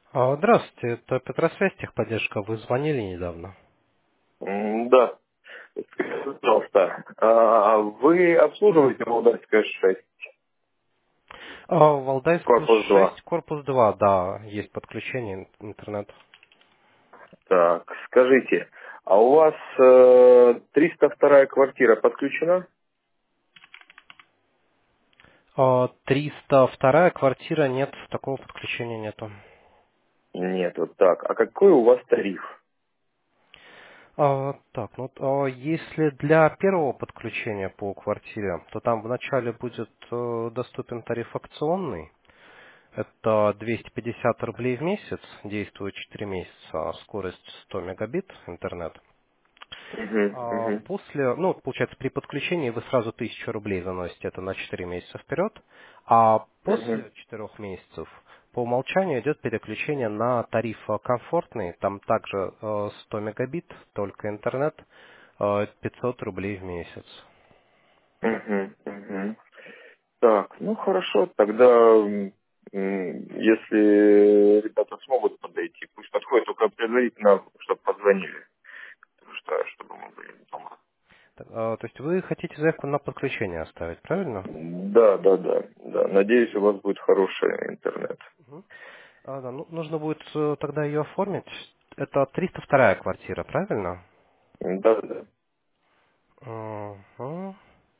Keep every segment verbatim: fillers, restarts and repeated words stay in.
А, Здравствуйте, это Петросвязь, техподдержка. Вы звонили недавно. М, Да. Скажите, пожалуйста, а вы обслуживаете Молдавская шесть, А, Валдайская корпус два? шесть, корпус два, да, есть подключение ин- интернет. Так, скажите, а у вас э, триста вторая квартира подключена? А, триста вторая квартира, нет, такого подключения нету. Нет, вот так. А какой у вас тариф? А, так, ну а если для первого подключения по квартире, то там вначале будет э, доступен тариф акционный. Это двести пятьдесят рублей в месяц, действует четыре месяца, скорость сто мегабит интернет. Мгм, А, мгм, После, ну, получается, при подключении вы сразу тысячу рублей заносите, это на четыре месяца вперед, а мгм, после четырех месяцев по умолчанию идет переключение на тариф э, комфортный, там также э, сто мегабит, только интернет, э, пятьсот рублей в месяц. мгм, мгм. Так, ну хорошо, тогда м, м, если ребята смогут подойти, пусть подходят, только предварительно, чтобы позвонили, потому что чтобы мы были дома. Так, э, То есть вы хотите заявку на подключение оставить, правильно? Да, да, да, да. Надеюсь, у вас будет хороший интернет. Мгм. А, да, ну, нужно будет э, тогда ее оформить. Это триста вторая квартира, правильно? Да, да. Мгм.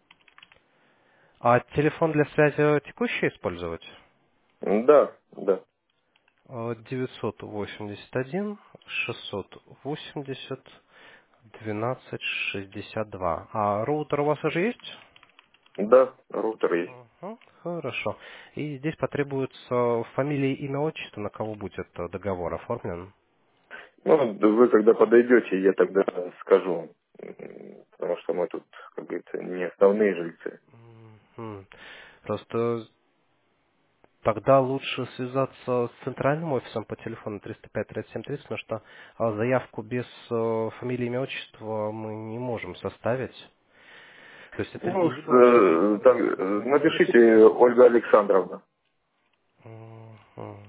А телефон для связи текущий использовать? Да, да. Э, девятьсот восемьдесят один шестьсот восемьдесят двенадцать шестьдесят два. А роутер у вас уже есть? Да, роутер есть. Мгм, хорошо. И здесь потребуется фамилия, имя, отчество, на кого будет э, договор оформлен. Ну, да вы когда подойдете, я тогда скажу. М, Потому что мы тут, как говорится, не основные жильцы. Мгм. Просто тогда лучше связаться с центральным офисом по телефону триста пять тридцать семь тридцать, потому что а, заявку без э, фамилии, имя, отчества мы не можем составить. То есть это Ну, не с- либо вы э, так, записываете э, свой номер напишите телефона. Ольга Александровна Мгм.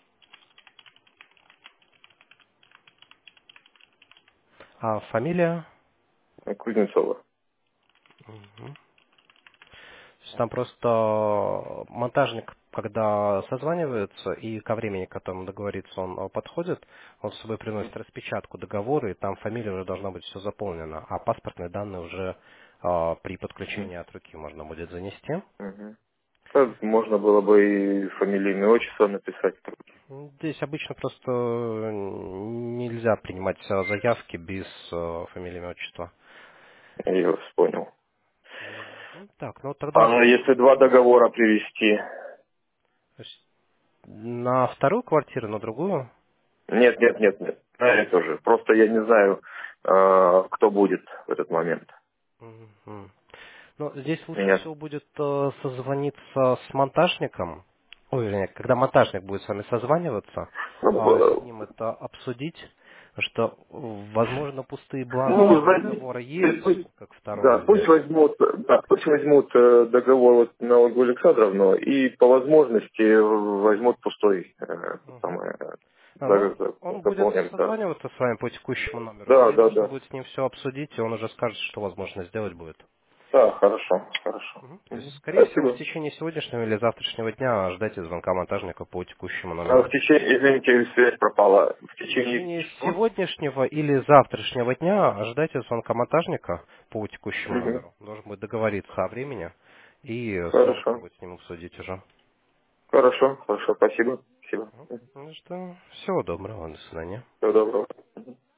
А фамилия? Кузнецова. Мгм. То есть там просто монтажник, когда созванивается и ко времени, к которому договорится, он э, подходит, он с собой приносит распечатку договора, и там фамилия уже должна быть все заполнена, а паспортные данные уже э, при подключении от руки можно будет занести. Мгм. Так можно было бы и фамилийное отчество написать. Здесь обычно просто э, нельзя принимать э, заявки без э, фамилии, имя, отчества. Я вас понял. Мгм. Так, ну тогда А если два договора привести? то есть, на вторую квартиру, на другую? Нет, нет, нет, нет. На это тоже. Просто я не знаю, э, кто будет в этот момент. Мгм. Ну, здесь лучше Меня. всего будет э, созвониться с монтажником. Ой, вернее, когда монтажник будет с вами созваниваться, а, с Ну, ним это обсудить, что, э, возможно, пустые бланки Ну, для возьми- договора пусть, есть, как да, второе пусть взять. возьмут, да, пусть возьмут э, договор вот на Ольгу Александровну и по возможности возьмут пустой э, Мгм. самое, э, А, за- ну, за- он будет заполнен, да. созваниваться с вами по текущему номеру, Да, и да, можно да. будет с ним все обсудить, и он уже скажет, что возможно сделать будет. Да, хорошо, хорошо. Мгм. То есть, Мгм. скорее всего, в Спасибо. течение сегодняшнего или завтрашнего дня ждайте звонка монтажника по текущему А в номеру. течение, извините, связь пропала. В В течение течение чего? сегодняшнего или завтрашнего дня ожидайте звонка монтажника по текущему Мгм. номеру. Должен будет договориться о времени и сможете Хорошо. будет с ним обсудить уже. Хорошо, хорошо, спасибо. Спасибо. Ну что, всего доброго, до свидания. Всего доброго.